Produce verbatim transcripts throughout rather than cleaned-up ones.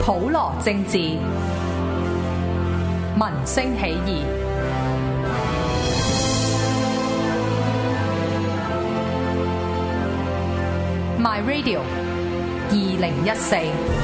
普羅政治，民聲起義。My Radio 二零一四。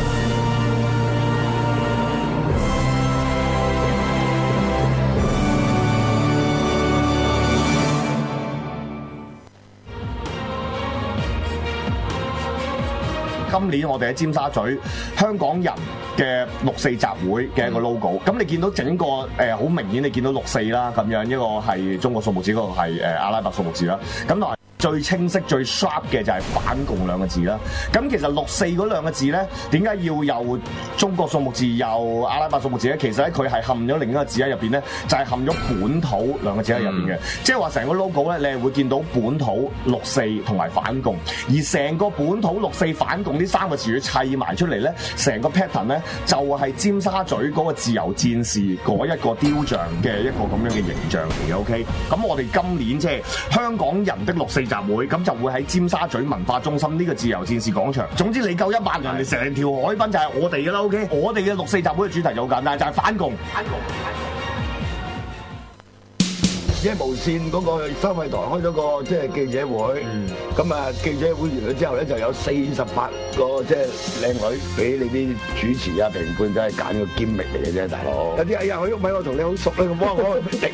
今年我哋喺尖沙咀香港人嘅六四集會嘅一個 logo，咁、嗯、你見到整個誒好、呃、明顯，你見到六四啦咁樣，一個係中國數目字，嗰、那個係誒阿拉伯數目字啦，咁但係最清晰、最 sharp 嘅就係反共兩個字啦。咁其實六四嗰兩個字咧，點解要有中國數目字又阿拉伯數目字咧？其實咧佢係含咗另一個字喺入邊咧，就係、是、含咗本土兩個字喺入邊嘅。即係話成個 logo 咧，你係會見到本土六四同埋反共，而成個本土六四反共呢三個詞語砌埋出嚟咧，成個 pattern 咧就係、是、尖沙咀嗰個自由戰士嗰一個雕像嘅一個咁樣嘅形象嚟嘅。OK，咁我哋今年即係香港人的六四集會，咁就會喺尖沙咀文化中心呢個自由戰士廣場。總之你夠一百人，你成條海濱就係我哋嘅啦。OK，我哋嘅六四集會嘅主題就好簡單，就係、是、反共。反共。 即係無線嗰個收費台開咗個即係記者會，咁啊、嗯、記者會完咗之後咧，就有四十八個即係靚女俾你啲主持啊評判，真係揀個兼職嚟嘅啫，大佬。有啲哎呀，我郁米我同你好熟咧，咁幫我直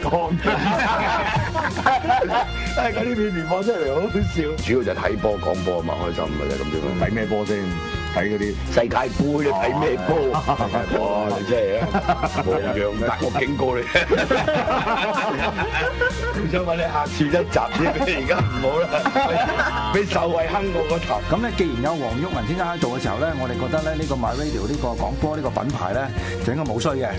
看，誒嗰啲片段放出嚟好好笑。主要就睇波講波啊嘛，開心嘅啫咁樣。睇咩波先？睇嗰啲世界盃，你睇咩波？哇！你真係啊，冇樣嘅，我警告你。我想問你下次一集先，而家唔好啦，俾受惠坑過個頭。 咁咧，既然有黃毓民先生喺做嘅時候咧，我哋覺得咧呢個 My Radio 呢個廣播呢個品牌咧，就應該冇衰嘅。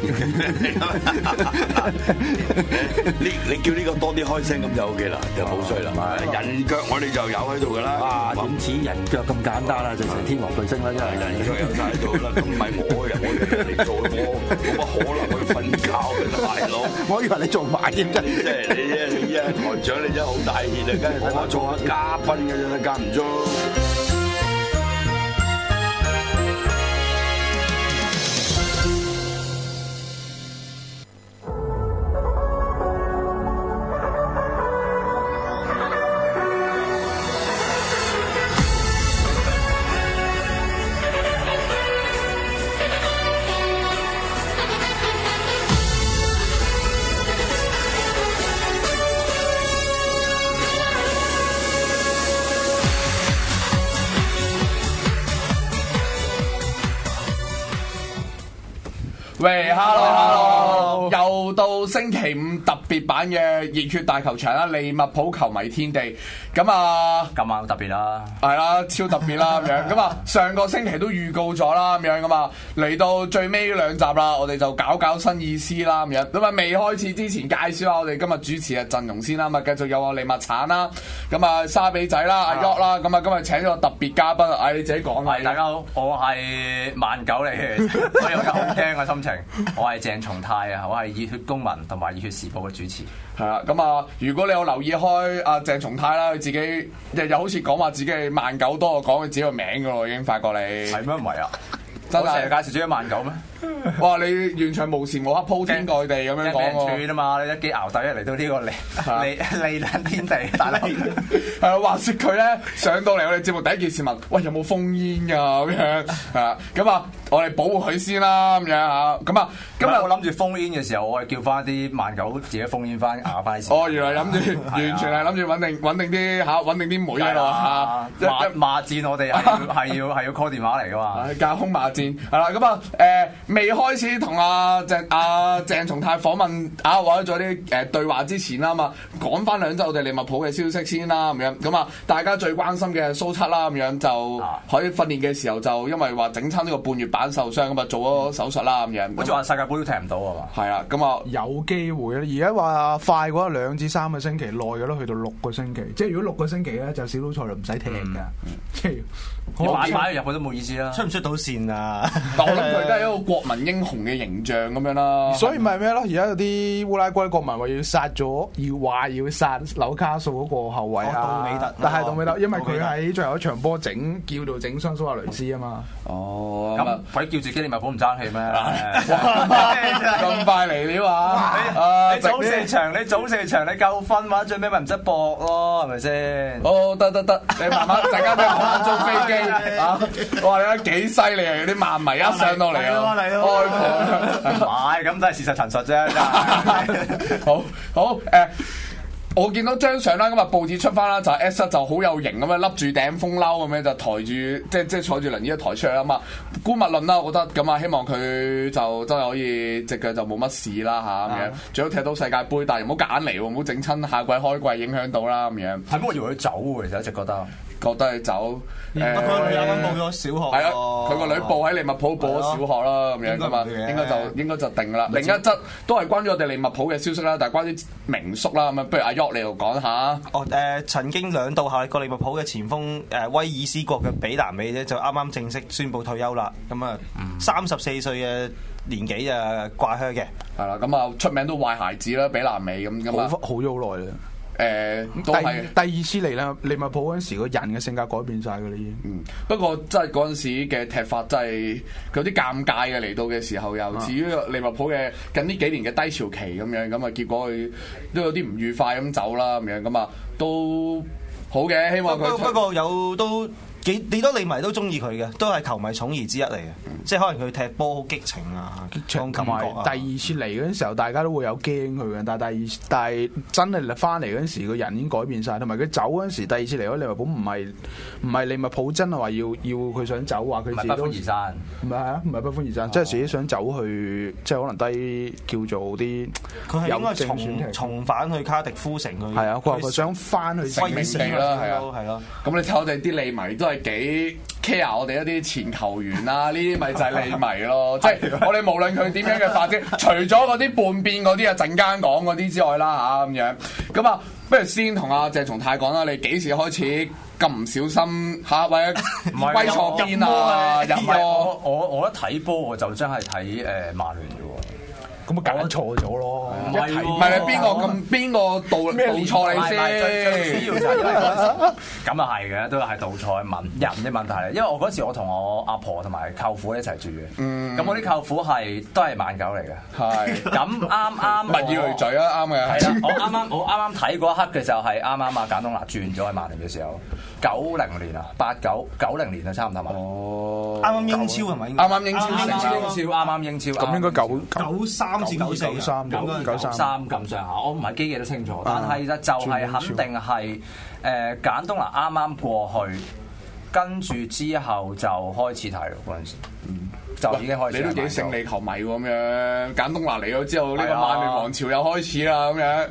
你你叫呢個多啲開聲咁就 OK 啦，就冇衰啦。人腳我哋就有喺度㗎啦。 哇！點似人腳咁簡單啊？就成天王巨星啦，真係人腳有晒喺度啦。咁唔係我嘅，我嚟做我，冇乜可能去瞓覺嘅大佬。 我以為你做埋添啫。 即係你啫，你啊台長，你真係好大熱啊！梗係我做下嘉賓嘅啫，間唔中。 喂 ，hello hello，又到星期五特別版嘅熱血大球場啦，利物浦球迷天地。咁啊， 今晚好特別啦， 係啦，超特別啦咁樣。咁啊，上個星期都預告咗啦咁樣咁啊，嚟到最尾兩集啦，我哋就搞搞新意思啦咁樣。咁啊，未開始之前介紹下我哋今日主持嘅陣容先啦。咁啊，繼續有我利物橙啦，咁啊沙比仔啦、阿 York 啦，咁啊今日請咗個特別嘉賓，唉你自己講。 係大家好，我係慢狗嚟嘅，所以我有好驚嘅心情。我係鄭松泰啊，我係熱血公民同埋熱血時報嘅主持。 係啦，咁啊，如果你有留意開阿鄭松泰啦，佢自己日日好似講話自己係慢狗多過講佢自己個名噶咯，已經發覺你係咩唔係啊？ 真係我成日介紹自己慢狗咩？ 哇！你完全無時無刻鋪天蓋地咁樣講喎。 串啊嘛，你一幾熬底嚟到呢個離離離爛天地，大佬。 係啊，話説佢咧上到嚟我哋節目第一件事問：喂，有冇封煙㗎？咁樣係啊，咁啊，我哋保護佢先啦，咁樣嚇。咁啊，今日我諗住封煙嘅時候，我係叫翻啲慢狗自己封煙翻，熬翻啲。 哦，原來諗住完全係諗住穩定穩定啲嚇，穩定啲妹喺度嚇。 罵罵戰我哋係要係要係要 call 電話嚟㗎嘛。 架空罵戰係啦，咁啊誒未開始同阿鄭阿鄭松泰訪問啊，或者做啲誒對話之前啦嘛，講翻兩則我哋利物浦嘅消息先啦，咁樣咁啊，大家最關心嘅蘇七啦，咁樣就喺訓練嘅時候就因為話整親呢個半月板受傷咁啊，做咗手術啦，咁樣。 好似話世界盃都踢唔到啊嘛。 係啊，咁啊有機會咧，而家話快嘅話兩至三個星期，耐嘅都去到六個星期。即係如果六個星期咧，就小組賽就唔使踢㗎。即係買買入去都冇意思啦。 出唔出到線啊？ 但我諗佢都係一個國民英雄嘅形象咁樣啦。 所以咪咩咯？而家有啲烏拉圭國民話要殺咗，要話要殺紐卡素嗰個後衛啊， 杜美特， 但係杜美特，因為佢喺最後一場波整叫做整傷蘇亞雷斯啊嘛。 哦， 咁鬼叫自己利物浦唔爭氣咩？ 咁快嚟你話？ 你早四場，你早四場，你夠分話，最尾咪唔使搏咯，係咪先？ 哦，得得得，你慢慢陣間都慢慢租飛機啊！哇，你睇幾犀利啊！啲萬迷一上到嚟啊，開盤， 唔係咁都係事實陳述啫，真係。 好好誒。我見到張相啦，今日報紙出翻啦，就係 S 一就好有型咁樣笠住頂風褸咁樣就抬住，即係即係坐住輪椅一抬出嚟啊嘛。姑勿論啦，我覺得咁啊，希望佢就真係可以隻腳就冇乜事啦嚇咁樣，最好踢到世界盃，但係唔好夾硬嚟喎，唔好整親下季開季影響到啦咁樣。 係不過要佢走喎，其實一直覺得。 覺得係走， 不過佢女啱啱報咗小學， 係啊，佢個女報喺利物浦報咗小學啦，咁樣噶嘛，應該就應該就定啦。另一則都係關於我哋利物浦嘅消息啦，但係關於名宿啦，咁啊，不如阿 York 你又講下。 哦，誒，曾經兩度效力過利物浦嘅前鋒誒威爾斯國嘅比南美咧，就啱啱正式宣布退休啦。咁啊，三十四歲嘅年紀啊，掛靴嘅。 係啦，咁啊出名都壞孩子啦，比南美咁咁啊， 好好咗好耐啦。 誒， 第第二次嚟啦，利物浦嗰陣時個人嘅性格改變晒㗎啦已經。 嗯，不過真係嗰陣時嘅踢法真係有啲尷尬嘅，嚟到嘅時候又至於利物浦嘅近呢幾年嘅低潮期咁樣，咁啊結果佢都有啲唔愉快咁走啦咁樣，咁啊都好嘅，希望佢。 不過有都。幾幾多利迷都中意佢嘅，都係球迷寵兒之一嚟嘅，嗯、即係可能佢踢波好激情啊，激情感覺啊。第二次嚟嗰陣時候，大家都會有驚佢嘅，但係第二但係真係翻嚟嗰陣時，個人已經改變晒，同埋佢走嗰陣時，第二次嚟咗利物浦唔係唔係利物浦真係話要要佢想走，話佢自己都不歡而散， 唔係啊，唔係不歡而散，即係、哦、自己想走去，即係可能低叫做啲。 佢係應該重重返去卡迪夫城去。 係啊，佢話佢想翻去成名地啦，係啊， 係咯。 咁你睇我哋啲利迷都係。幾 care 我哋一啲前球員啊，呢啲咪就係利迷咯，即係我哋無論佢點樣嘅發展，除咗嗰啲叛變嗰啲啊，陣間講嗰啲之外啦嚇咁樣，咁啊，不如先同阿鄭松泰講啦，你幾時開始咁唔小心嚇，或者歸錯邊啊？入波， 我我我一睇波我就真係睇誒曼聯嘅喎。 咁咪揀錯咗咯！ 唔係唔係你邊個咁邊個導導錯你先？ 最主要就係因為嗰陣時咁啊係嘅，都係導錯問人嘅問題嚟。因為我嗰時我同我阿婆同埋舅父一齊住嘅，咁我啲舅父係都係曼狗嚟嘅。係咁啱啱物以類聚啊，啱嘅。 係啦，我啱啱我啱啱睇嗰一刻嘅時候係啱啱啊簡東拿轉咗去曼聯嘅時候，九零年啊，八九九零年啊，差唔多嘛。 哦，啱啱英超係咪？ 啱啱英超， 英超啱啱英超。 咁應該九九三。九至九三， 九三咁上下，我唔係記記得清楚，但係咧就係肯定係誒簡東拿啱啱過去，跟住之後就開始睇咯嗰陣時，嗯，就已經開始。 你都幾勝利球迷喎咁樣，簡東拿嚟咗之後，呢個曼聯王朝又開始啦咁樣。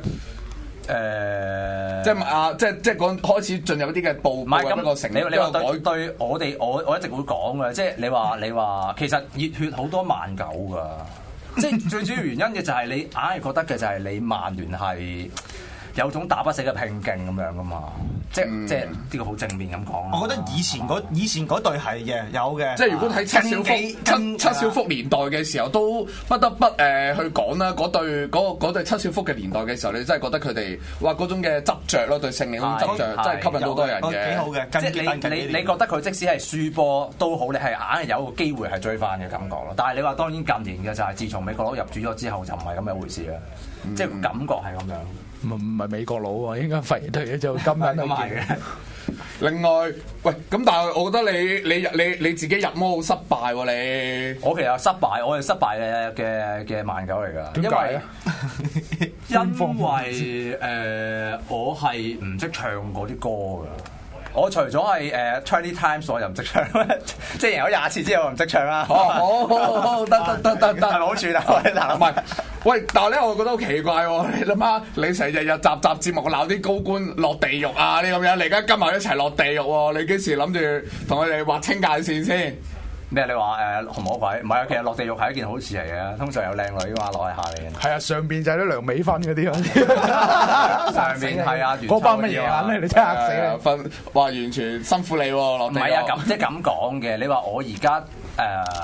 誒，即係啊，即係即係講開始進入一啲嘅步，唔係咁個成。 你你話對對我哋我我一直會講嘅，即係你話你話其實熱血好多曼狗㗎。即係最主要原因嘅就係你硬係覺得嘅就係你曼聯係有種打不死嘅拼勁咁樣噶嘛，即係、嗯、即係呢個好正面咁講。 我覺得以前嗰以前嗰隊係嘅，有嘅。 即係如果睇七小福七七小福年代嘅時候，都不得不誒、呃、去講啦。嗰隊嗰嗰隊七小福嘅年代嘅時候，你真係覺得佢哋哇嗰種嘅執着咯，對勝利嗰種執著，真係吸引到好多人嘅。 幾好嘅， 即係你你你覺得佢即使係輸波都好，你係硬係有個機會係追翻嘅感覺咯。但係你話當然近年嘅就係自從美國佬入主咗之後，就唔係咁嘅回事啦。嗯、即係感覺係咁樣。 唔唔係美國佬喎，應該肥隊嘅就今日都係嘅。 另外，喂，咁但係我覺得你你你你自己入魔好失敗喎，你。 我其實失敗，我係失敗嘅嘅嘅曼狗嚟㗎。 點解咧？ 因為誒、呃，我係唔識唱嗰啲歌㗎。我除咗係誒 twenty times 我又唔識唱，即係贏咗廿次之後我唔識唱啦。 好好好，得得得得得， 係好處啦，我哋嗱唔係。 喂，但係咧，我覺得好奇怪喎！你諗下，你成日日集集節目鬧啲高官落地獄啊，呢咁樣，你而家今日一齊落地獄喎！你幾時諗住同佢哋劃清界線先？ 咩？你話誒紅魔鬼？唔係啊，其實落地獄係一件好事嚟嘅，通常有靚女嘛落喺下邊。係啊，上邊就係啲梁美芬嗰啲上邊係啊， 嗰班乜嘢眼咧？你真係嚇死啊！ 分話完全辛苦你喎，落地獄。 唔係啊，咁即係咁講嘅。你話我而家誒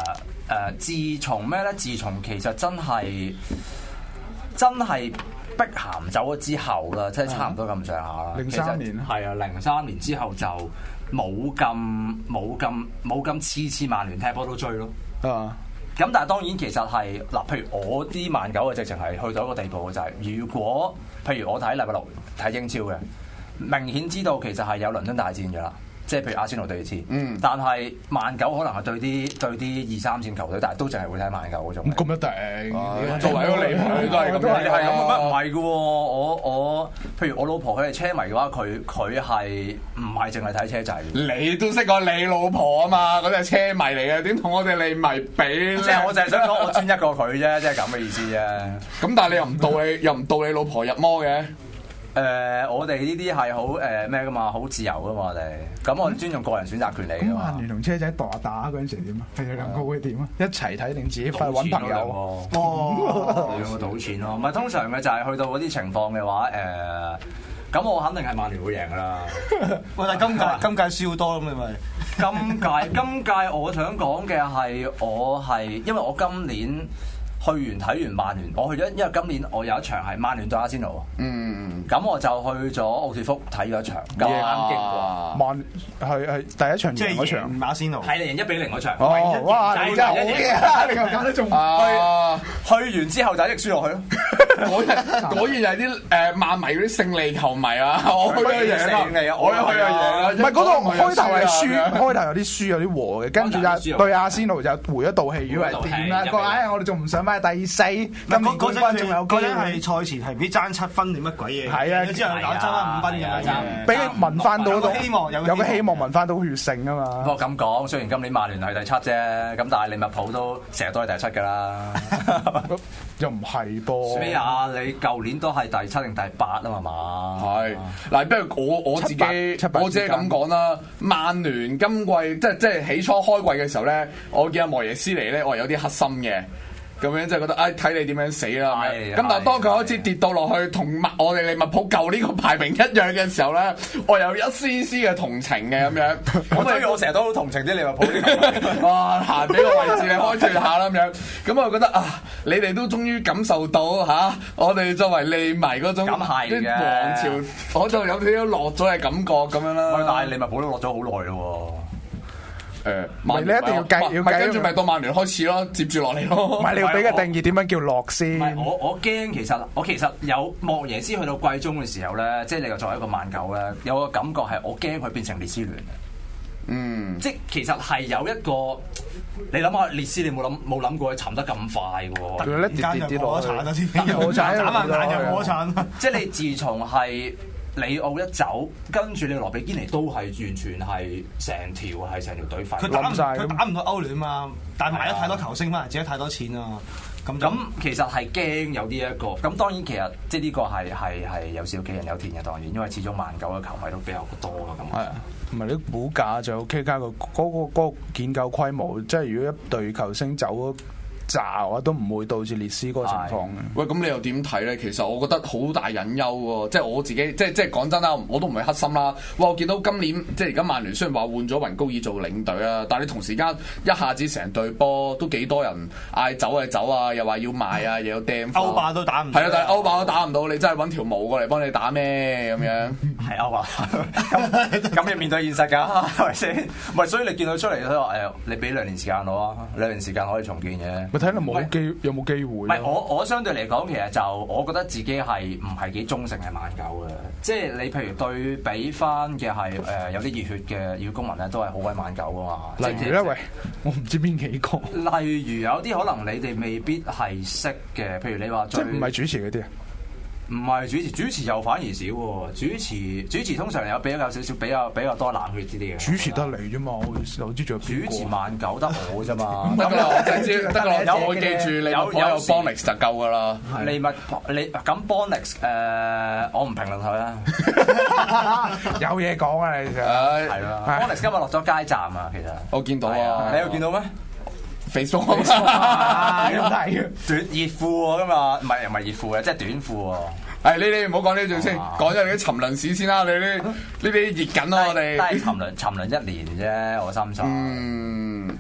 誒，自從咩咧？自從其實真係真係碧咸走咗之後啦，即係差唔多咁上下啦。 零三年係啊，零三年之後就冇咁冇咁冇咁次次曼聯踢波都追咯。 啊！ 咁但係當然其實係嗱，譬如我啲曼九嘅直情係去到一個地步嘅就係、是，如果譬如我睇禮拜六睇英超嘅，明顯知道其實係有倫敦大戰嘅啦。即係譬如阿仙奴對熱刺，嗯，但係曼九可能係對啲對啲二三線球隊，但係都淨係會睇曼九嗰種。咁一定，作為一個離譜都係咁樣，係咁乜唔係嘅喎？我我譬如我老婆佢係車迷嘅話，佢佢係唔係淨係睇車仔？ 你都識過你老婆啊嘛？嗰啲係車迷嚟嘅，點同我哋利迷比咧？ 即係我就係想講我專一過佢啫，即係咁嘅意思啫。 咁但係你又唔到你又唔到你老婆入魔嘅？ 誒、呃，我哋呢啲係好誒咩噶嘛，好自由噶嘛，我哋咁我尊重個人選擇權利噶嘛。 曼聯同車仔打打嗰陣時點啊？係兩個會點啊？一齊睇定自己翻去揾朋友？ 哦，兩個賭錢咯，唔係通常嘅就係去到嗰啲情況嘅話，誒、呃，咁我肯定係曼聯會贏噶啦。 喂，但係今屆今屆輸好多咁，你咪今屆今屆我想講嘅係我係因為我今年。去完睇完曼聯，我去咗，因為今年我有一場係曼聯對阿仙奴，嗯，咁我就去咗奧脱福睇咗一場，咁啱經過。 曼係係第一場贏嗰場， 阿仙奴係贏一比零嗰場。 哦，哇！你真係好嘢，你又搞得中。 去去完之後就一直輸落去咯。 果然果然係啲誒曼迷嗰啲勝利球迷啊！我去咗贏啦，我一去就贏啦。 唔係嗰度開頭係輸，開頭有啲輸有啲和嘅，跟住就對阿仙奴就回咗道氣，以為點啦？個唉，我哋仲唔想翻第四？今年冠軍仲有機會。 嗰陣係賽前係唔知爭七分定乜鬼嘢？係啊， 之後打爭翻五分嘅爭， 俾你聞翻到嗰希望，有個希望聞翻到血性啊嘛。 不過咁講，雖然今年曼聯係第七啫，咁但係利物浦都成日都係第七㗎啦。 又唔係噃？ 咩啊？你舊年都係第七定第八啊嘛？ 係嗱，不如我我自己我自己咁講啦。曼聯今季即係即係起初開季嘅時候咧，我見阿莫耶斯尼咧，我係有啲黑心嘅。咁樣即係覺得，唉，睇你點樣死啦！咁但係當佢開始跌到落去，同我哋利物浦舊呢個排名一樣嘅時候咧，我有一絲絲嘅同情嘅咁樣。 咁所以我成日都好同情啲利物浦啲。 哇！行俾個位置你開脫下啦咁樣。咁我覺得啊，你哋都終於感受到嚇、啊，我哋作為利迷嗰種咁係嘅王朝，我就有少少落咗嘅感覺咁樣啦。 但係利物浦都落咗好耐咯喎。 誒， 唔係你一定要計，要計跟住咪到曼聯開始咯，接住落嚟咯。 唔係你要俾個定義點樣叫落先？ 唔係我我驚其實我其實有莫耶斯去到季中嘅時候咧，即係你又作為一個曼九咧，有個感覺係我驚佢變成列斯聯。嗯，即係其實係有一個你諗下列斯，你冇諗冇諗過佢沉得咁快嘅喎。 佢一跌跌跌落去， 破產啊！眨下眼就破產。 即係你自從係。里奧一走，跟住你羅比堅尼都係完全係成條係成條隊廢。 佢打唔佢打唔到歐聯嘛，但係買咗太多球星翻嚟，借咗太多錢啊！咁咁其實係驚有呢一個。咁當然其實即係呢個係係係有少杞人憂天嘅當然，因為始終曼九嘅球迷都比較多咯咁。 係啊，唔係啲股價就 K 加個嗰個嗰個建構規模，即係如果一隊球星走咗。炸我都唔會導致列斯嗰個情況嘅。 喂，咁你又點睇咧？其實我覺得好大隱憂喎，即係我自己，即係即係講真啦，我都唔係黑心啦。哇！我見到今年即係而家曼聯雖然話換咗雲高爾做領隊啊，但係你同時間一下子成隊波都幾多人嗌走啊走啊，又話要賣啊，又有掟。 歐霸都打唔到。 係啊，但係歐霸都打唔到，你真係揾條毛過嚟幫你打咩咁樣？ 係歐霸。咁咁你面對現實㗎，係咪先？唔係，所以你見到出嚟佢話誒，你俾兩年時間我啊，兩年時間可以重建嘅。 睇嚟冇機有冇機會？唔係我我相對嚟講，其實就我覺得自己係唔係幾忠誠係曼九嘅。即係你譬如對比翻嘅係誒有啲熱血嘅熱血公民咧，都係好鬼曼九㗎嘛。 例如咧，喂，我唔知邊幾個。 例如有啲可能你哋未必係識嘅，譬如你話即係唔係主持嗰啲啊？ 唔係主持，主持又反而少喎。主持主持通常有比較少少比較比較多冷血啲啲嘅。 主持得嚟啫嘛，我我知仲有邊個？ 主持曼九得我啫嘛。 得啦，我知得啦。有我記住利物浦有 Bonix 就夠噶啦。 利物浦你咁 Bonix 誒，我唔評論佢啦。 有嘢講啊，你就係啦。Bonix 今日落咗街站啊，其實我見到啊。 你有見到咩 ？Facebook 咁係短熱褲喎，今日唔係又唔係熱褲嘅，即係短褲喎。 係你你唔好講呢段先，講咗你啲沉淪史先啦。你啲呢啲熱緊咯，我哋。 都係沉淪沉淪一年啫，我心想。 嗯，咁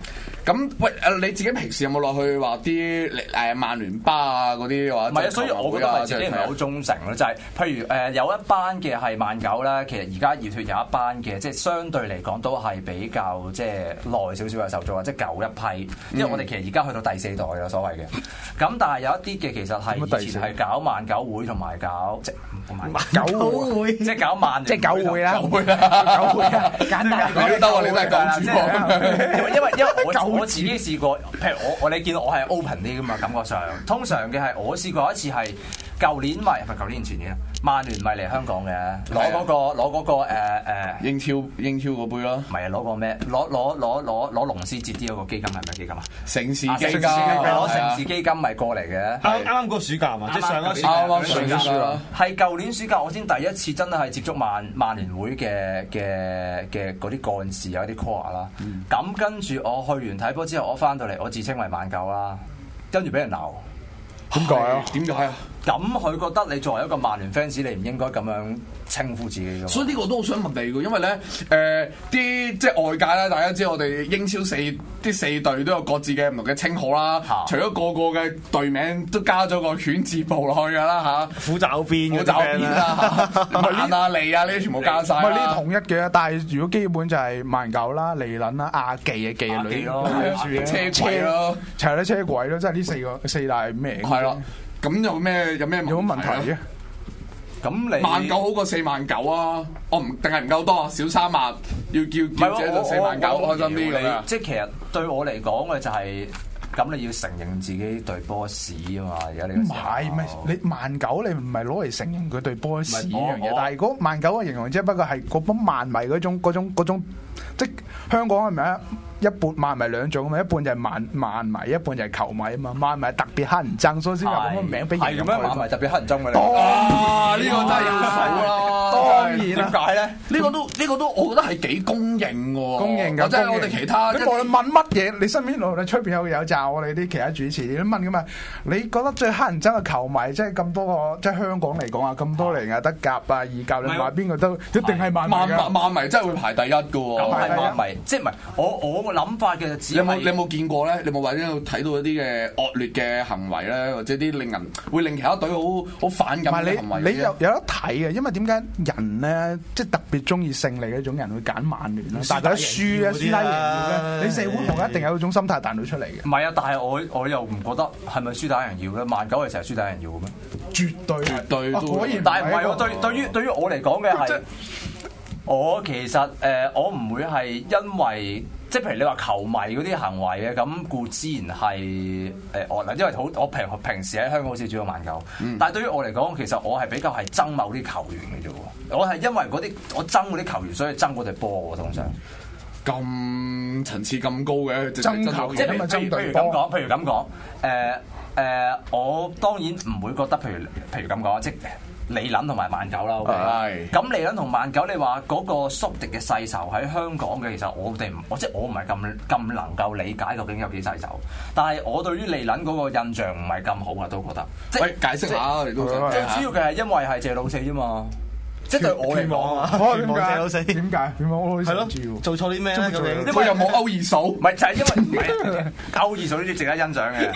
咁喂誒，你自己平時有冇落去話啲誒曼聯巴啊嗰啲話？ 唔係啊，所以我覺得係自己唔係好忠誠咯，就係、是、譬如誒有一班嘅係曼九啦，其實而家熱血有一班嘅，即係相對嚟講都係比較即係耐少少嘅受眾或者舊一批，因為我哋其實而家去到第四代啦，所謂嘅。咁但係有一啲嘅其實係以前係搞曼九會同埋搞即係曼九會， 即係搞曼即係九會啦， 九會啦， 九會啊，簡單講都得喎，你都係講主因為因為因為我我自己試過，譬如我我你見到我係 open 啲噶嘛，感覺上通常嘅係我試過一次係舊年咪唔係舊年前年，曼聯咪嚟香港嘅，攞嗰個攞嗰個誒誒英超英超嗰杯咯， 唔係啊攞個咩？攞攞攞攞攞龍獅節啲嗰個基金係咩基金啊？ 城市基金， 攞城市基金咪過嚟嘅。 啱啱個暑假嘛，即係上一次啱啱上暑假， 係舊年暑假我先第一次真係接觸曼曼聯會嘅嘅嘅嗰啲幹事有啲 core 啦。咁跟住我去完睇波之後，我翻到嚟我自稱為曼九啦，跟住俾人鬧。 點解啊？ 點解啊？ 咁佢覺得你作為一個曼聯 fans，你唔應該咁樣稱呼自己㗎。 所以呢個我都好想問你嘅，因為咧誒啲即係外界啦，大家知我哋英超四啲四隊都有各自嘅唔同嘅稱號啦。啊、除咗個個嘅隊名都加咗個犬字部落去㗎啦嚇， 虎爪邊、 虎爪邊啦，曼啊、利啊呢啲全部加晒。 唔係呢啲統一嘅，但係如果基本就係曼九啦、利撚啦、亞記嘅記啊女咯， 車軌咯， 係啦車軌咯，即係呢四個四大名。 係啦。咁有咩有咩有乜問題啊？ 咁你萬九好過四萬九啊？我唔定係唔夠多啊？少三萬要叫叫者就四萬九開心啲咁樣。 即係其實對我嚟講嘅就係、是。咁你要承認自己對波屎啊嘛！而家你唔係唔係你曼九你唔係攞嚟承認佢對波屎呢樣嘢， 我但係嗰曼九嘅形容只不過係嗰幫曼迷嗰種嗰種嗰種，即係香港係咪啊？一半曼迷兩種啊嘛，一半就係曼曼迷，一半就係球迷啊嘛。曼迷特別乞人憎，所以先有咁嘅名俾人。 係咁樣，曼迷特別乞人憎嘅你。 啊！呢個真係要數啦。 當然點解咧？ 呢個都呢個都，我覺得係幾公認喎。 公認㗎， 即係我哋其他。 你無論問乜嘢，你身邊路你出邊有有罩我哋啲其他主持，你都問㗎嘛？你覺得最乞人憎嘅球迷，即係咁多個，即係香港嚟講啊，咁多嚟啊，德甲啊、意甲，你話邊個都一定係曼迷㗎。 曼曼迷真係會排第一㗎喎。 咁係曼迷，即係唔係我我個諗法嘅。 你有冇你有冇見過咧？你有冇或者有睇到一啲嘅惡劣嘅行為咧，或者啲令人會令其他隊好好反感嘅行為？ 你你有有得睇嘅，因為點解人咧即係特別中意勝利嗰種人會揀曼聯咧？大家輸啊，輸低贏嘅，你社會學一定有一種心態彈到出嚟嘅。 唔係啊，但係我我又唔覺得係咪輸打人要咧？曼九係成日輸打人要嘅咩？ 絕對絕對都可以， 但係唔係我對對於對於我嚟講嘅係，我其實誒、呃、我唔會係因為。即係譬如你話球迷嗰啲行為嘅，咁固之然係誒惡啦，因為好我平平時喺香港好少主要曼九，嗯、但係對於我嚟講，其實我係比較係憎某啲球員嘅啫喎，我係因為嗰啲我憎嗰啲球員，所以憎嗰隊波喎，通常咁層次咁高嘅爭球，即係譬如譬如咁講，譬如咁講，誒誒，我當然唔會覺得，譬如譬如咁講，即利撚同埋曼九啦，咁利撚同曼九，你話嗰個宿敵嘅世仇喺香港嘅，其實我哋唔，我即係我唔係咁咁能夠理解究竟有幾世仇，但係我對於利撚嗰個印象唔係咁好啊，都覺得。即喂，解釋下你都想。 最主要嘅係因為係謝老四啫嘛。即係對我嚟講啊， 點解？點解？點解？我係咯， 做錯啲咩咧？咁樣佢又冇歐二嫂， 唔係就係因為唔係歐二嫂呢啲值得欣賞嘅。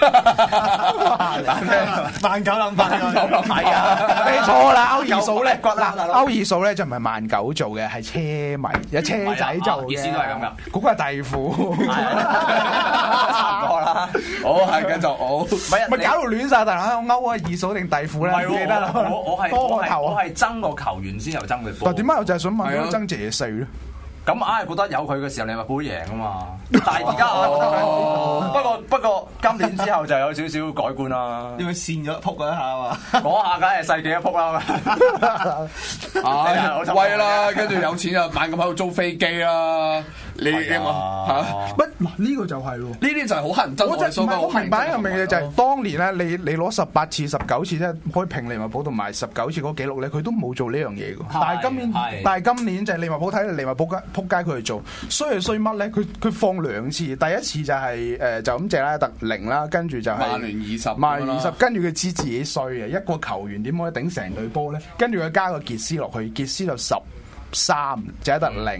曼九諗法， 係啊， 你錯啦！歐二嫂咧，嗱，歐二嫂咧就唔係曼九做嘅，係車迷，有車仔做嘅。 意思都係咁噶。 嗰個係弟婦， 差唔多啦。 好，係繼續好。 咪咪搞到亂曬，但係歐啊二嫂定弟婦咧？唔記得啦。 我我係多個頭，我係爭個球員。先又爭佢波， 但點解我就係想問點解爭謝四咧？ 咁硬係覺得有佢嘅時候，利物浦會贏啊嘛！但係而家不過不過今年之後就有少少改觀啦。 因為跣咗撲嗰一下啊嘛， 嗰下梗係世紀一撲啦。 啊，威啦！跟住有錢就猛咁喺度租飛機啦。你嘅嘛嚇？ 乜嗱呢個就係喎？呢啲就係好乞人憎。 我就唔係我明白一樣嘢就係當年咧，你你攞十八次、十九次即係可以平利物浦同埋十九次嗰個紀錄咧，佢都冇做呢樣嘢嘅。但係今年，但係今年就係利物浦睇利物浦撲街佢去做，衰係衰乜咧？佢佢放兩次，第一次就係誒就咁謝拉特零啦，跟住就係曼聯二十， 曼聯二十，跟住佢知自己衰嘅一個球員點可以頂成隊波咧？跟住佢加個傑斯落去，傑斯就十三，謝拉特零。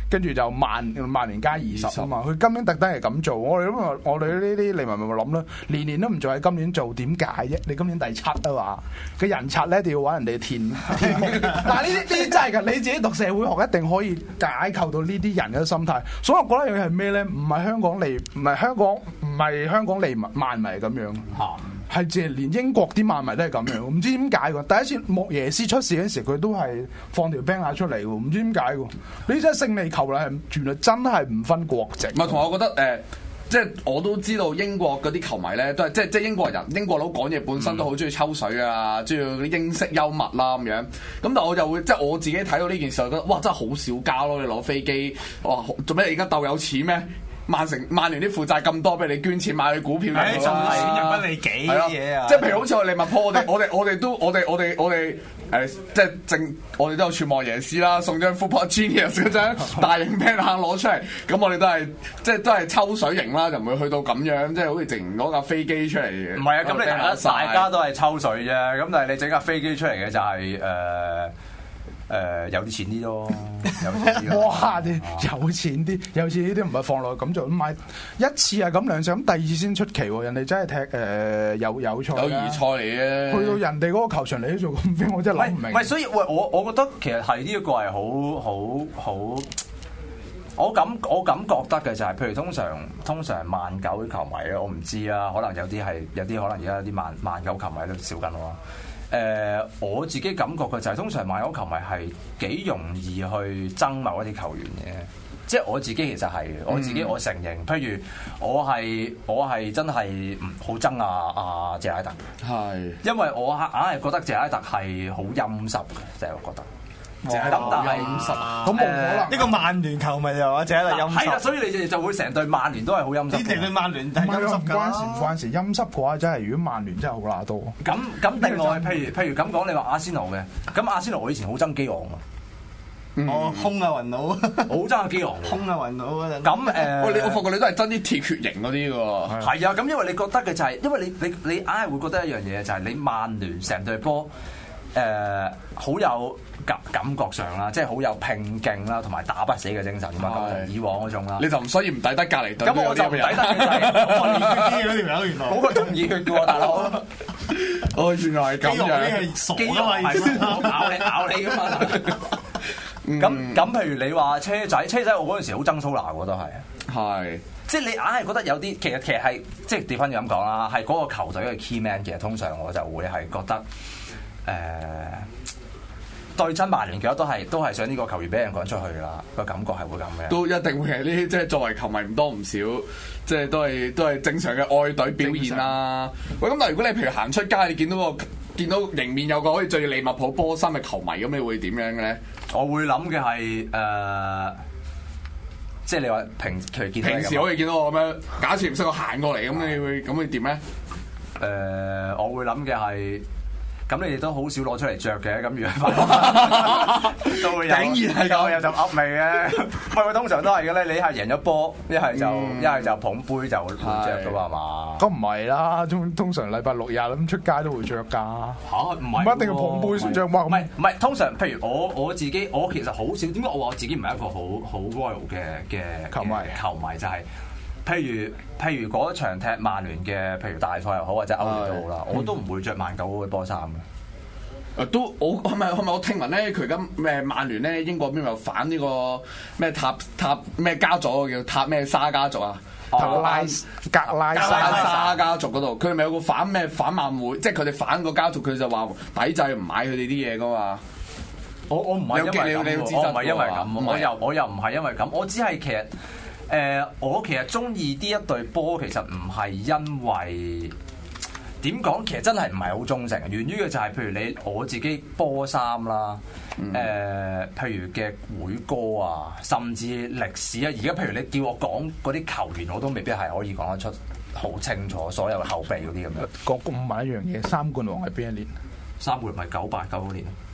跟住就曼曼聯加二十啊嘛。佢今年特登係咁做，我哋咁我哋呢啲利民咪咪諗啦，年年都唔做喺今年做，點解啫？你今年第七啊嘛，個人賊咧一定要揾人哋填填空。但係呢啲呢啲真係㗎，你自己讀社會學一定可以解構到呢啲人嘅心態。所以我覺得樣嘢係咩咧？唔係香港利，唔係香港，唔係香港利曼迷咁樣。係即係連英國啲漫迷都係咁樣，唔知點解喎？第一次莫耶斯出事嗰時，佢都係放條 banner 出嚟喎，唔知點解喎？呢隻勝利球咧係原來真係唔分國籍。 唔係同我覺得誒、呃，即係我都知道英國嗰啲球迷咧，都係即係即係英國人，英國佬講嘢本身都好中意抽水啊，中意嗰啲英式幽默啦咁樣。咁但係我就會即係我自己睇到呢件事，我覺得哇真係好少交咯！你攞飛機，哇做咩？你而家鬥有錢咩？曼城、曼聯啲負債咁多，俾你捐錢買佢股票， 你仲錢入不利己啲嘢啊！ 即係譬如好似我利物浦，我哋我哋我哋都我哋我哋我哋誒，即係正我哋都有串莫耶斯啦，送張 Football Genius 嗰張大型 banner 攞出嚟，咁我哋都係即係都係抽水型啦，就唔會去到咁樣，即係好似淨攞架飛機出嚟嘅。 唔係啊，咁你大家大家都係抽水啫，咁但係你整架飛機出嚟嘅就係、是、誒。呃誒、呃、有啲錢啲咯，有錢啲。 哇！啲有錢啲，有錢呢啲唔係放落去咁做，唔係一次係咁兩次，咁第二次先出奇喎。人哋真係踢誒、呃、有有賽， 友誼賽嚟嘅。 去到人哋嗰個球場你都做咁飛，我真係諗唔明。 唔係，所以喂我我覺得其實係呢一個係好好好，我感我感覺得嘅就係、是，譬如通常通常曼九啲球迷咧，我唔知啊，可能有啲係有啲可能而家啲曼曼九球迷都少緊喎。誒、呃、我自己感覺嘅就係、是、通常曼九球迷係幾容易去憎某一啲球員嘅，即係我自己其實係我自己我承認，譬如我係我係真係唔好憎啊啊謝拉特，係是因為我硬係覺得謝拉特係好陰濕嘅，即係我覺得。咁但係咁冇可能。呢個曼聯球迷又或者係陰濕。 係啊，所以你哋就會成隊曼聯都係好陰濕。 呢隊曼聯係陰濕㗎。 關時唔關時，陰濕嘅話真係，如果曼聯真係好乸多。 咁咁另外，譬如譬如咁講，你話阿仙奴嘅，咁阿仙奴我以前好憎基昂啊。 哦，空啊雲佬， 好憎阿基昂。 空啊雲佬嗰陣。 咁誒， 喂，你我發覺你都係憎啲鐵血型嗰啲喎。 係啊，咁因為你覺得嘅就係，因為你你你硬係會覺得一樣嘢，就係你曼聯成隊波誒好有。感感覺上啦，即係好有拼勁啦，同埋打不死嘅精神啊嘛，咁以往嗰種啦。 你就唔所以唔抵得隔離隊。 咁我就唔抵得嘅，我熱血啲嗰條友原來。嗰個仲熱血嘅喎，大佬。 哦，原來係咁樣。 係傻㗎嘛， 咬你咬你㗎嘛。咁咁，譬如你話車仔，車仔我嗰陣時好憎蘇拿喎，都係。係。即係你硬係覺得有啲，其實其實係即係調翻咁講啦，係嗰個球隊嘅 key man，其實通常我就會係覺得誒。對親曼聯嘅都係都係想呢個球員俾人趕出去㗎啦，個感覺係會咁嘅。都一定會係呢啲，即係作為球迷唔多唔少，即係都係都係正常嘅愛隊表現啦。喂，咁但係如果你譬如行出街，你見到個見到迎面有個可以着住利物浦波衫嘅球迷，咁你會點樣嘅咧？我會諗嘅係誒，即係你話平其實見平時可以見到我咁樣，假設唔識我行過嚟，咁你會咁會點咧？誒、呃，我會諗嘅係。咁你哋都好少攞出嚟着嘅，咁如果都會有，竟然係咁，有就噏味嘅。唔係，通常都係嘅咧。你係贏咗波，一係就一係就捧杯就會着嘅嘛。咁唔係啦，通通常禮拜六日咁出街都會着㗎。嚇，唔係唔一定要捧杯先着嘛。唔係唔係，通常譬如我我自己，我其實好少。點解我話我自己唔係一個好好 royal 嘅嘅球迷？球迷就係。譬如譬如嗰場踢曼聯嘅，譬如大賽又好或者歐聯都好啦，我都唔會着曼九嗰個波衫嘅。誒都我係咪係咪我聽聞咧，佢而家咩曼聯咧英國邊又反呢個咩塔塔咩家族叫塔咩沙家族啊？格拉格拉沙家族嗰度，佢係咪有個反咩反曼會？即係佢哋反個家族，佢就話抵制唔買佢哋啲嘢噶嘛？我我唔係因為咁，我唔係因為咁，我又我又唔係因為咁，我只係其實。誒、呃，我其實中意呢一隊波，其實唔係因為點講，其實真係唔係好忠誠。源於嘅就係、是，譬如你我自己波衫啦，誒、嗯呃，譬如嘅會歌啊，甚至歷史啊。而家譬如你叫我講嗰啲球員，我都未必係可以講得出好清楚所有後備嗰啲咁樣。講唔係一樣嘢，三冠王係邊一年？三冠咪九八九九年。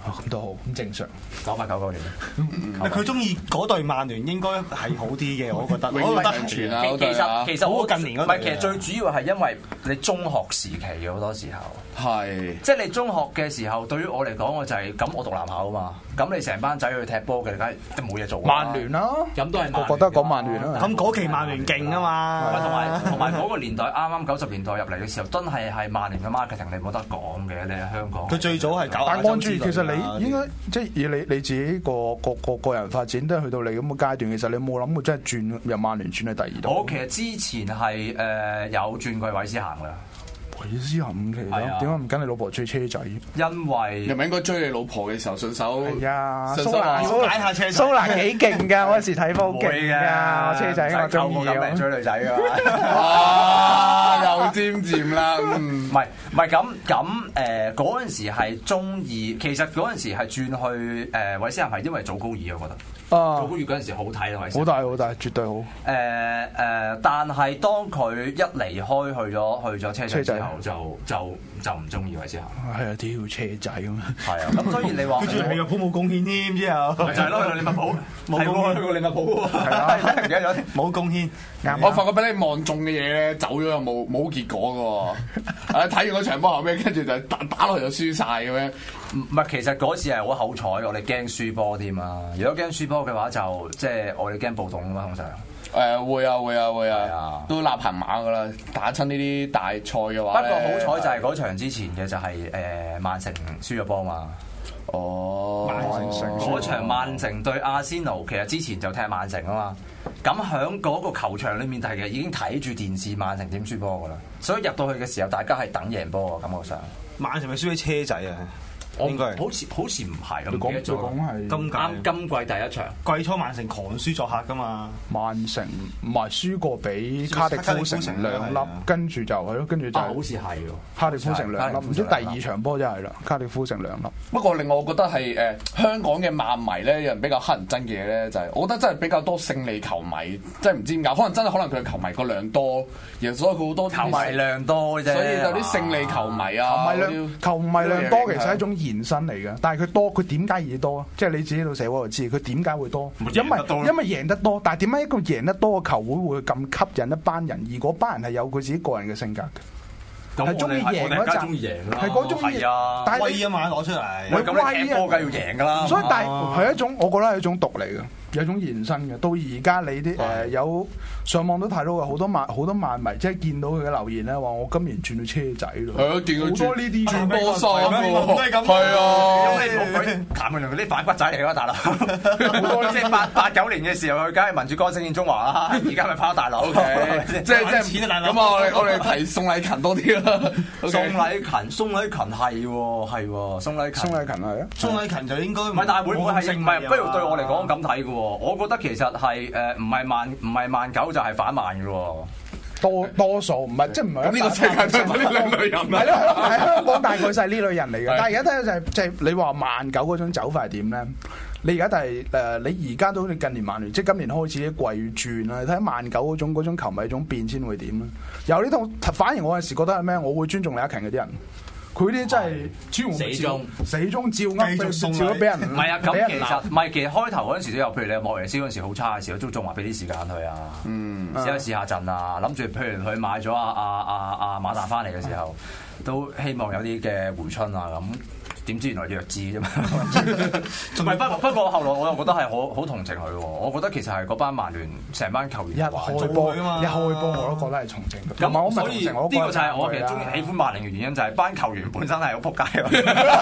咁都好，咁正常。 九八九九年， 佢中意嗰隊曼聯應該係好啲嘅，我覺得。 永遠長存啊！ 其實其實我近年唔係，其實最主要係因為你中學時期嘅好多時候， 係即係你中學嘅時候，對於我嚟講，我就係咁，我讀男校啊嘛。咁你成班仔去踢波嘅，梗係都冇嘢做。 曼聯啦， 咁都係我覺得講曼聯啦。 咁嗰期曼聯勁啊嘛， 同埋同埋嗰個年代啱啱九十年代入嚟嘅時候，真係係曼聯嘅 marketing 你冇得講嘅，你喺香港。 佢最早係搞。 但按住其實你應該即係以你你自己個個個個人發展都係去到你咁嘅階段，其實你冇諗過真係轉由曼聯轉去第二度。 我其實之前係誒、呃、有轉過韋斯咸㗎。 韋斯咸其實點解唔跟你老婆追車仔？ 因為又咪應該追你老婆嘅時候順手係啊， 順手蘇解下車仔。 蘇蘭幾勁㗎，嗰時睇波勁㗎，我車仔我中意啊！追女仔㗎， 啊又尖尖啦， 唔係唔係咁咁誒嗰陣時係中意，其實嗰陣時係轉去誒韋斯咸係因為祖高爾我覺得。 啊！ 祖高爾嗰陣時好睇咯， 好大好大，絕對好。誒誒、 呃呃，但係當佢一離開去咗去咗車仔之後，就就就唔中意韋斯咸。 係啊，屌車仔咁。 係啊，咁所以你話佢仲利物浦冇貢獻添，之後就係咯，去利物浦冇貢獻，去過利物浦喎。 係啊， 唔記得咗冇貢獻。 我發覺俾你望中嘅嘢咧，走咗又冇冇結果嘅喎。睇完嗰場波後尾，跟住就打打落去就輸晒咁樣。 唔係，其實嗰次係好好彩，我哋驚輸波添啊！如果驚輸波嘅話，就即係我哋驚暴動啊嘛，通常。 誒會啊會啊會啊，都立行馬噶啦，打親呢啲大賽嘅話。 不過好彩就係嗰場之前嘅就係誒曼城輸咗波嘛。 哦， 曼城嗰場曼城對阿仙奴，其實之前就踢曼城啊嘛。咁喺嗰個球場裏面，其實已經睇住電視曼城點輸波噶啦。所以入到去嘅時候，大家係等贏波啊，感覺上。 曼城咪輸俾車仔啊？ 我應該好似好似唔係咁。 你講就講係今屆啱今季第一場， 季初曼城狂輸作客噶嘛。 曼城唔係輸過俾卡迪夫城兩粒，跟住就係咯，跟住就好似係喎。 卡迪夫城兩粒，唔知第二場波真係啦。卡迪夫城兩粒。 不過令我覺得係誒、呃、香港嘅曼迷咧，有人比較乞人憎嘅嘢咧，就係、是、我覺得真係比較多勝利球迷，即係唔知點解，可能真係可能佢嘅球迷個量多，然後所以佢好多球迷量多啫， 所以有啲勝利球迷啊， 球迷量球迷量多其實係一種延伸嚟嘅。但係佢多，佢點解而多啊？即係你自己到社會就知，佢點解會多？因為因為贏得多，但係點解一個贏得多嘅球會會咁吸引一班人？而嗰班人係有佢自己個人嘅性格嘅，係中意贏嗰陣，係嗰種嘢。但係威啊嘛攞出嚟， 喂咁你踢波梗係要贏㗎啦。 所以但係係一種，我覺得係一種毒嚟嘅。有種延伸嘅，到而家你啲誒、呃、有上網都睇到嘅，好多萬好多萬迷，即係見到佢嘅留言咧，話我今年轉到車仔咯。係啊，見到好多呢啲轉波衫喎， 都係咁。 係啊， 咁你唔好佢譚詠麟嗰啲反骨仔嚟㗎，大佬。好多即係八八九年嘅時候，佢梗係民主歌聲獻中華啦。而家咪拋大佬嘅， 即係即係咁啊！我哋我哋提宋禮勤多啲啦。 宋禮勤，宋禮勤係喎，係喎，宋禮勤。 宋禮勤係啊， 宋禮勤就應該唔係，但係會唔會係唔係？不如對我嚟講咁睇嘅喎。我覺得其實係誒唔係萬唔係萬九就係反萬嘅喎， 多多數唔係即係唔係咁呢個世界就係呢兩類人係咯，喺香港大概就係呢類人嚟嘅。但係而家睇到就係即係你話萬九嗰種走法係點咧？你而家就係誒，你而家都好似近年曼聯，即係今年開始啲季轉啦。你睇下萬九嗰種嗰種球迷種變遷會點咧？由呢套反而我有時覺得係咩？我會尊重李克勤嗰啲人。佢啲真係超死忠，死忠照噏，照咗俾人。 唔係啊，咁其實唔係，其實開頭嗰陣時都有，譬如你莫耶斯嗰陣時好差嘅時候，都仲話俾啲時間佢啊，嗯，試下試下陣啊，諗住譬如佢買咗阿阿阿阿馬達翻嚟嘅時候，都希望有啲嘅回春啊咁。點知原來弱智啫嘛？唔係不不過後來我又覺得係好好同情佢喎。我覺得其實係嗰班曼聯成班球員一開波啊嘛，一開波我都覺得係同情佢。 咁所以呢個就係我其實中意喜歡曼聯嘅原因，就係班球員本身係好撲街。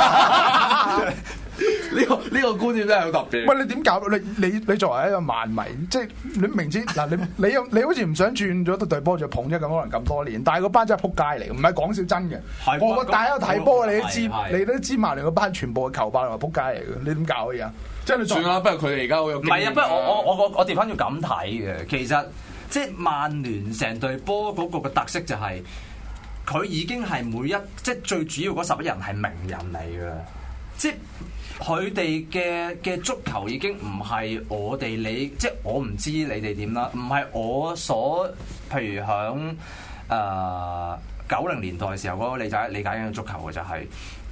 呢個呢個觀點真係好特別。 喂，你點搞？你你你作為一個曼迷，即係你明知嗱，你你又你好似唔想轉咗隊波就捧咗咁可能咁多年，但係嗰班真係撲街嚟，唔係講笑真嘅。我個大家睇波，你都知，你都知曼聯嗰班全部嘅球霸同埋撲街嚟嘅，你點搞嘅而家？即係你算啦， 不過佢哋而家好有。 唔係啊，不過我我我我我調翻要咁睇嘅，其實即係曼聯成隊波嗰個嘅特色就係、是、佢已經係每一即係最主要嗰十一人係名人嚟嘅，即係。佢哋嘅嘅足球已經唔係我哋理，即係我唔知你哋點啦，唔係我所譬如響誒九零年代嘅時候嗰個理解理解緊嘅足球嘅就係、是、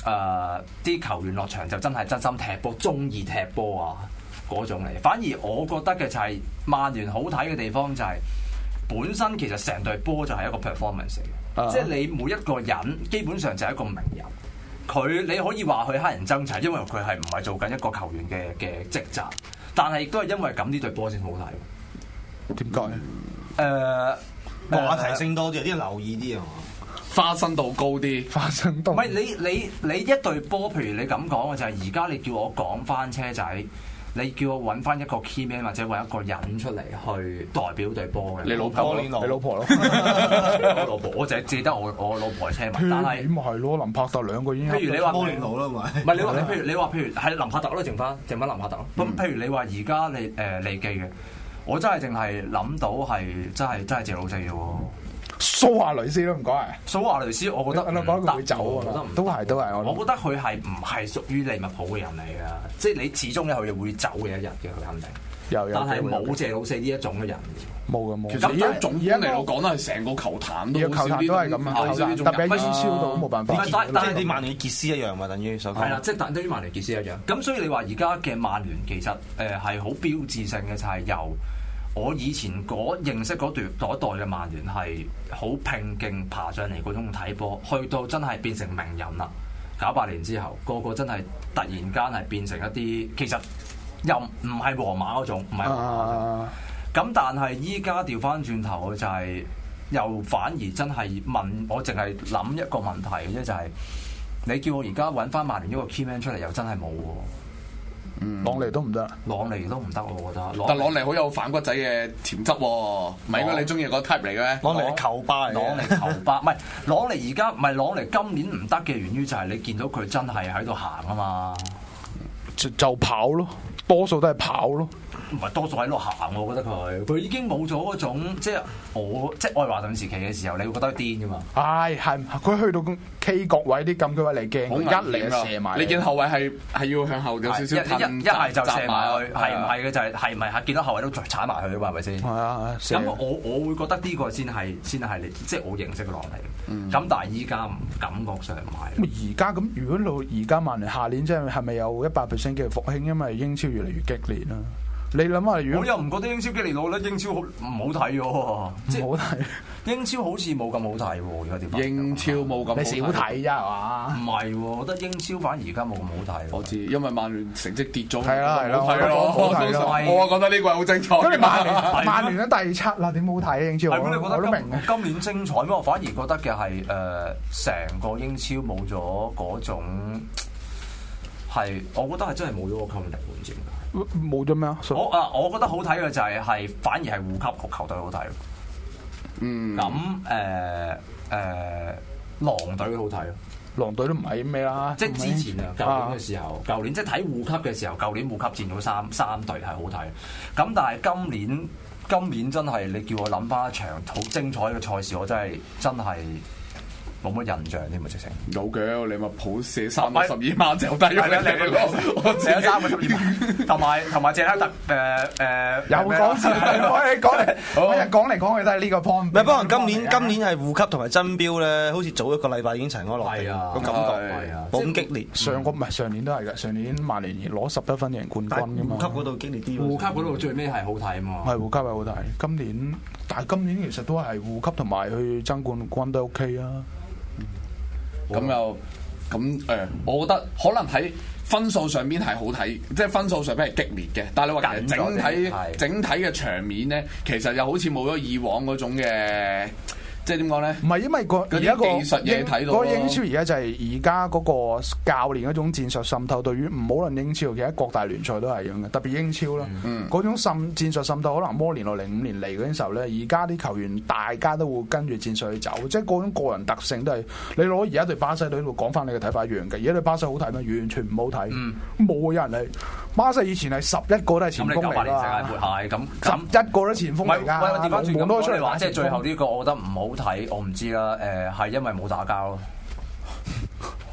誒啲球員落場就真係真心踢波，中意踢波啊嗰種嚟。反而我覺得嘅就係曼聯好睇嘅地方就係、是、本身其實成隊波就係一個 performance 嚟嘅，uh huh. 即係你每一個人基本上就係一個名人。佢你可以話佢黑人憎齊，因為佢係唔係做緊一個球員嘅嘅職責，但係亦都係因為咁呢隊波先好睇。點解？誒、呃， 話題性多啲，有啲留意啲啊， 花生度高啲， 花生度。 唔係你你你一隊波，譬如你咁講嘅就係而家你叫我講翻車仔。你叫我揾翻一個 key man 或者揾一個人出嚟去代表隊波嘅， 你老婆， 你老婆咯， 我老婆，我淨係記得我我老婆嘅車名，但係咁咪係咯，林柏特兩個已經。 譬如你話摩連奴啦，咪唔係你話你譬如你話譬如係林柏特咯，剩翻剩翻林柏特咯。咁、嗯、譬如你話而家你誒利記嘅，我真係淨係諗到係真係真係謝老四嘅喎。 蘇亞雷斯都唔講係， 蘇亞雷斯我覺得我覺得佢會走啊，都係都係我。 我覺得佢係唔係屬於利物浦嘅人嚟㗎，即係你始終咧佢會走嘅一日嘅，佢肯定。有有。但係冇謝老四呢一種嘅人。冇嘅冇。 其實而家總觀嚟講都係成個球壇都好少啲， 都係咁啊，特別喺英超度都冇辦法。 但但係啲曼聯傑斯一樣嘛，等於所講。 係啦，即係等於曼聯傑斯一樣。咁所以你話而家嘅曼聯其實誒係好標誌性嘅，就係由我以前嗰認識嗰段嗰代嘅曼聯係好拼勁爬上嚟嗰種睇波，去到真係變成名人啦。九八年之後，個個真係突然間係變成一啲，其實又唔係皇馬嗰種，唔係皇馬嗰種。咁、啊、但係依家調翻轉頭就係、是，又反而真係問我，淨係諗一個問題嘅啫，就係、是、你叫我而家揾翻曼聯一個 key man 出嚟，又真係冇喎。 嗯、朗尼都唔得， 朗尼都唔得，我覺得。 但朗尼好有反骨仔嘅潛質喎，唔係應該你中意嗰 type 嚟嘅咩？ 朗尼係球霸嚟嘅， 朗尼球霸，唔係朗尼而家唔係朗尼今年唔得嘅原因就係你見到佢真係喺度行啊嘛， 就就跑咯，多數都係跑咯。 唔係多數喺度行，我覺得佢佢已經冇咗嗰種即係我即係愛華頓時期嘅時候，你會覺得佢癲㗎嘛？ 唉，係佢去到 K 角位啲禁區位嚟驚，一嚟就射埋。 你見後衞係係要向後有少少褪， 一係就射埋去，係唔係嘅就係係咪係見到後衞都踩埋去啊嘛？係咪先？ 係啊， 咁我我會覺得呢個先係先係你即係我認識嘅朗尼。咁但係依家感覺上唔係。 咁而家咁，如果到而家曼聯下年即係係咪有一百 percent 嘅復興？因為英超越嚟越激烈啦。你諗下，如果我又唔覺得英超激烈，我覺得英超好唔好睇喎， 唔好睇。 英超好似冇咁好睇喎，而家點？ 英超冇咁， 你少睇啫係嘛？ 唔係喎，我覺得英超反而而家冇咁好睇。 我知，因為曼聯成績跌咗。 係啦係啦， 係咯，我覺得呢個係好精彩。 跟住曼聯，曼聯嘅第七啦，點好睇英超？ 係咩？你覺得我都明今年精彩咩？我反而覺得嘅係誒，成個英超冇咗嗰種係，我覺得係真係冇咗個吸引力本身。 冇咗咩啊？ 我啊，我覺得好睇嘅就係、是、係反而係護級球隊好睇。 嗯， 咁誒誒，狼隊好睇咯。 狼隊都唔係咩啦， 即係之前啊，舊年嘅時候，舊年即係睇護級嘅時候，舊年護級戰咗三三隊係好睇。咁但係今年今年真係你叫我諗翻一場好精彩嘅賽事，我真係真係。冇乜印象添嘛，直情有嘅，利物浦射三個十二碼就低咗你咯， 我射咗三個十二碼，同埋同埋謝克特誒誒， 有講笑，講嚟講嚟，我日講嚟講去都係呢個 point。 唔係，不過今年今年係護級同埋爭標咧，好似早一個禮拜已經塵埃落地啊，個感覺係啊，冇咁激烈。 上個唔係上年都係㗎，上年曼聯攞十一分贏冠軍㗎嘛。 護級嗰度激烈啲， 護級嗰度最尾係好睇啊嘛。 係護級係好睇，今年但係今年其實都係護級同埋去爭冠軍都 OK 啊。 咁又咁誒，我覺得可能喺分數上邊係好睇，即係分數上邊係激烈嘅。但係你話其實整體整體嘅場面咧，其實又好似冇咗以往嗰種嘅。即係點講咧？ 唔係因為個而家個技術嘢睇到， 嗰英超而家就係而家嗰個教練嗰種戰術滲透，對於唔好論英超，其實各大聯賽都係咁嘅，特別英超啦。嗯，嗰種滲戰術滲透，可能摩連奴零五年嚟嗰陣時候咧，而家啲球員大家都會跟住戰術去走，即係嗰種個人特性都係。你攞而家對巴西隊度講翻你嘅睇法一樣嘅。而家對巴西好睇咩？完全唔好睇，冇、嗯、人嚟。巴西以前係十一個都係前鋒嚟㗎， 係咁十一個都前鋒嚟㗎。 喂，調翻轉咁多出嚟話，即係最後呢個，我覺得唔好睇，我唔知啦。誒、呃，係因為冇打交咯。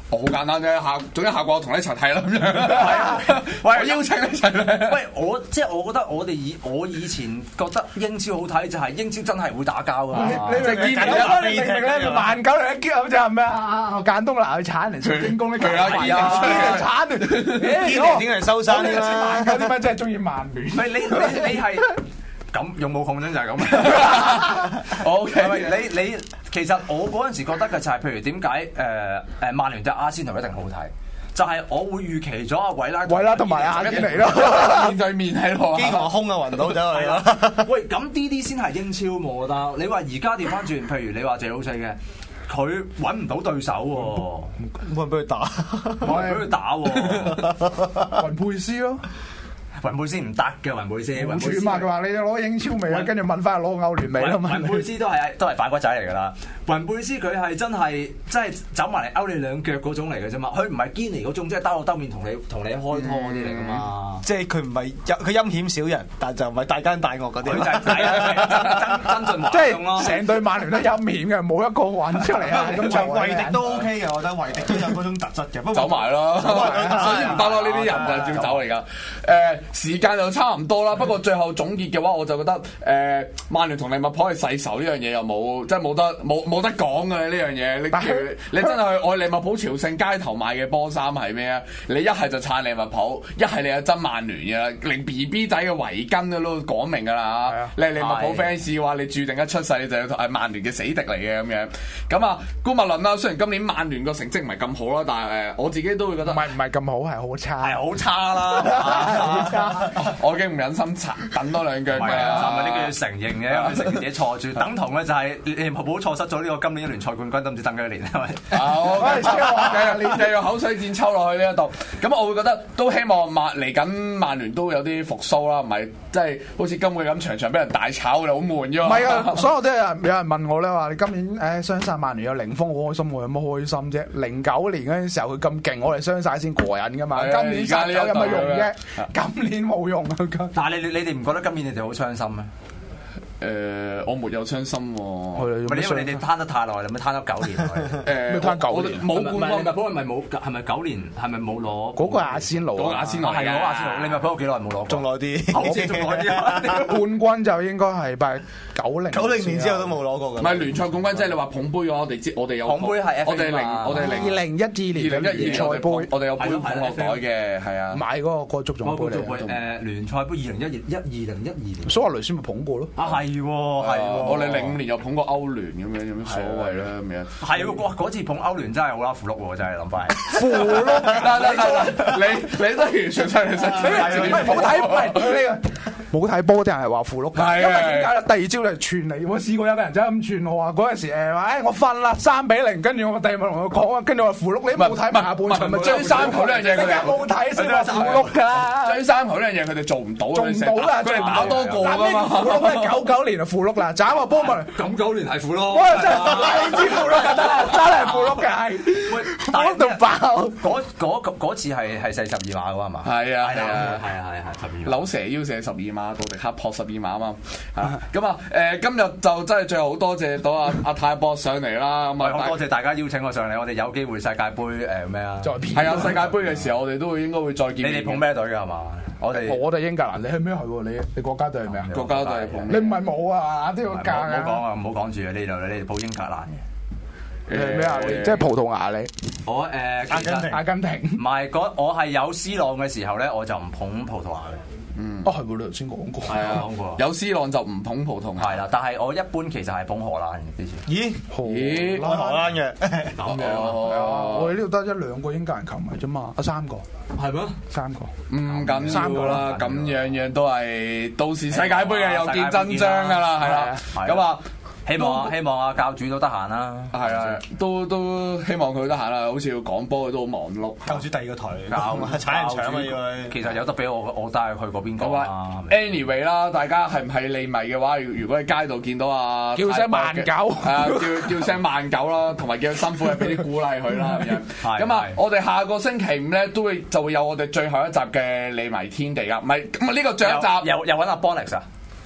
我好簡單啫，下總之下個我同你一齊睇啦咁樣。係啊，喂，我邀請你一齊睇。 喂，我即係我覺得我哋以我以前覺得英超好睇就係英超真係會打交㗎嘛。 你明唔明？你明唔明咧？萬九嚟一擊就係咩啊？簡東拿去鏟嚟出進攻呢？ 佢啊，係啊， 鏟嚟， 堅嚟點嚟收山啦？ 萬九點解真係中意曼聯？ 唔係你你你係。咁用冇控真就係咁。O K，你你其實我嗰陣時覺得嘅就係，譬如點解誒誒曼聯對阿仙奴一定好睇，就係我會預期咗阿韋拉韋拉同埋阿堅尼咯， 面對面喺度， 飢餓空啊暈到走去啦。 喂，咁呢啲先係英超我覺得。你話而家調翻轉，譬如你話謝老細嘅，佢揾唔到對手喎， 冇人俾佢打， 冇人俾佢打喎， 雲佩斯咯。 雲佩斯唔得嘅，雲佩斯。雲佩斯嘛，佢話你攞英超未啊？跟住問翻攞歐聯未啊嘛？ 雲佩斯都係都係反骨仔嚟㗎啦。雲佩斯佢係真係真係走埋嚟勾你兩腳嗰種嚟嘅啫嘛。佢唔係堅尼嗰種，即係兜口兜面同你同你開拖嗰啲嚟㗎嘛。 即係佢唔係佢陰險小人，但就唔係大奸大惡嗰啲。 佢就係真真進華即係成隊曼聯都陰險嘅，冇一個揾出嚟啊！咁就維迪都 OK 嘅，我覺得維迪都有嗰種特質嘅。不過走埋咯，所以唔得咯，呢啲人就照走嚟㗎。誒。時間就差唔多啦，不過最後總結嘅話，我就覺得誒、呃，曼聯同利物浦係世仇呢樣嘢又冇，即係冇得冇冇得講嘅呢樣嘢。你你真係去愛利物浦朝聖街頭買嘅波衫係咩啊？你一係就撐利物浦，一係你就憎曼聯嘅啦。連 B B 仔嘅圍巾都講明㗎啦嚇。你係利物浦 fans 嘅話，你注定一出世你就係曼聯嘅死敵嚟嘅咁樣。咁啊，姑勿論啦，雖然今年曼聯個成績唔係咁好啦，但係誒我自己都會覺得唔係唔係咁好，係好差， 係好差啦。我已經唔忍心等多兩腳嘅， 係咪呢個要承認嘅？因為承認自己錯住，等同咧就係利物浦錯失咗呢個今年嘅聯賽冠軍，都唔知等幾多年係咪？ 好，繼續繼續口水戰抽落去呢一度，咁我會覺得都希望曼嚟緊曼聯都有啲復甦啦，唔係即係好似今季咁場場俾人大炒，你好悶啫嘛。 唔係啊，所有都有人有人問我咧話，你今年誒雙殺曼聯有零封好開心，我有乜開心啫？零九年嗰陣時候佢咁勁，我哋雙殺先過癮噶嘛。今年殺咗有乜用啫？今年冇用啊！ 但係你你哋唔覺得今年你哋好傷心咩？ 誒、呃，我沒有傷心喎、哦。 唔係因為你哋攤得太耐，你咪攤咗九年。 誒， 攤九年冇冠軍， 利物浦係咪冇？係咪九年？係咪冇攞？ 嗰個係阿仙奴， 嗰個阿仙奴係攞阿仙奴。利物浦有幾耐冇攞？ 仲耐啲， 好似仲耐啲。 冠軍就應該係八九零九零年之後都冇攞過嘅。 唔係聯賽冠軍，即係你話捧杯嘅話，我哋知我哋有捧杯係我哋零我哋零二零一二年二零一二聯賽杯， 我哋有杯捧落袋嘅，係啊。 買嗰個個足總杯嚟。 誒聯賽杯二零一二一二零一二年。 蘇亞雷斯咪捧過咯。 啊係喎係。 我哋零五年又捧過歐聯咁樣，有乜所謂啦咁樣？ 係喎，嗰次捧歐聯真係好啦，符碌喎，真係諗翻。 符碌， 得得得，你你都完全出嚟實唔係冇睇，唔係呢個冇睇波啲人係話符碌。因為點解咧？第二朝就傳嚟，我試過有個人真係咁傳我話嗰陣時誒話誒我瞓啦三比零，跟住我第二日同佢講啊，跟住話符碌，你冇睇埋下半場咪追三球呢樣嘢佢哋冇睇先話符碌㗎。追三球呢樣嘢佢哋做唔到， 做唔到啦， 佢哋打多個㗎嘛。 符碌咧九九年就符碌啦，斬個波咪咁九年係符碌。 哇！真係知符碌㗎，真係真係符碌嘅係。講到爆嗰嗰嗰次係係射十二碼㗎係嘛？ 係啊係啊係啊係啊十二碼。 扭蛇腰射十二碼，杜迪克撲十二碼啊嘛。咁啊誒，今日就真係最後好多謝到阿阿泰博上嚟啦。咁啊， 好多謝大家邀請我上嚟，我哋有機會世界盃誒咩啊？ 再片係啊！世界盃嘅時候，我哋都會應該會再見。 你哋捧咩隊㗎係嘛？我哋我哋英格蘭，你係咩係喎？你你國家隊係咩啊？ 國家隊捧。 你唔係冇啊？都要夾啊！ 唔好講啊！唔好講住啊！呢度你哋捧英格蘭嘅。 你係咩啊？即係葡萄牙你？ 我誒阿根廷，阿根廷。 唔係嗰我係有 C 朗嘅時候咧，我就唔捧葡萄牙嘅。 嗯， 哦係喎，你頭先講過。 係啊，講過。 有 C 朗就唔捧葡萄牙。 係啦，但係我一般其實係捧荷蘭嘅之前。 咦？ 咦？ 荷蘭嘅咁樣。 我哋呢度得一兩個英格蘭球迷啫嘛，啊三個。 係咩？ 三個。 唔緊要啦，咁樣樣都係到時世界盃嘅又見真章㗎啦，係啦。咁啊。 希望希望阿教主都得閒啦， 係啊，都都希望佢得閒啦。好似要講波，佢都好忙碌。 教主第二個台教踩人搶啊！要其實有得俾我，我帶佢去嗰邊講啊。 Anyway 啦，大家係唔係利迷嘅話，如果喺街度見到啊， 叫聲萬九， 係啊，叫叫聲萬九啦，同埋叫佢辛苦，俾啲鼓勵佢啦咁樣。咁啊，我哋下個星期五咧都會就會有我哋最後一集嘅利迷天地啊，唔係咁啊呢個最後一集又又揾阿 Bonix 啊。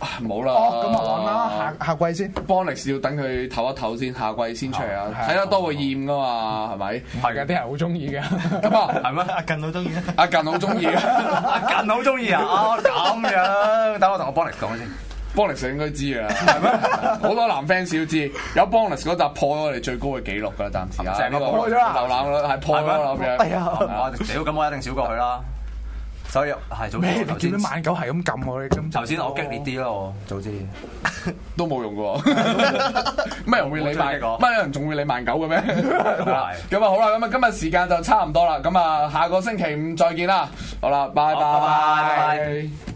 冇啦。 哦，咁啊揾啦，下下季先。 Bonix 要等佢唞一唞先，下季先出嚟啊！睇得多會厭噶嘛，係咪？ 唔係㗎，啲人好中意嘅。 咁啊， 係咩？阿近好中意啊！ 阿近好中意啊！ 阿近好中意啊！哦，咁樣，等我同我 Bonix 講先。 Bonix 應該知啊，係咩？好多男 fans 都知，有 Bonix 嗰集破咗我哋最高嘅紀錄㗎，暫時啊， 成個破咗啦， 瀏覽率係破咗啦咁樣。 係啊， 屌，咁我一定少過佢啦。所以係早咩？ 知你見到萬九係咁撳我哋咁？ 頭先我激烈啲咯，我早知都冇用嘅喎。咩人會理萬？乜有人仲會理萬九嘅咩？咁啊好啦，咁啊今日時間就差唔多啦，咁啊下個星期五再見啦。好啦，拜拜。